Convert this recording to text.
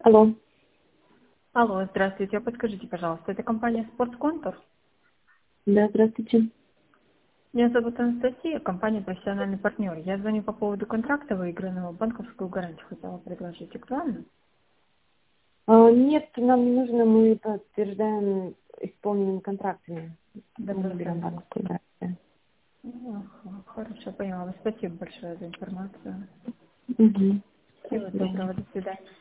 Алло. Алло, здравствуйте. А подскажите, пожалуйста, это компания «Спортсконтур»? Да, здравствуйте. Меня зовут Анастасия, компания «Профессиональный партнер». Я звоню по поводу контракта выигранного, банковскую гарантию хотела предложить. Актуально? Нет, нам не нужно, мы подтверждаем исполненными контрактами. Мы не берем Добросовестно. банковскую гарантию. Хорошо, поняла. Спасибо большое за информацию. Угу. До Всего свидания. доброго, до свидания.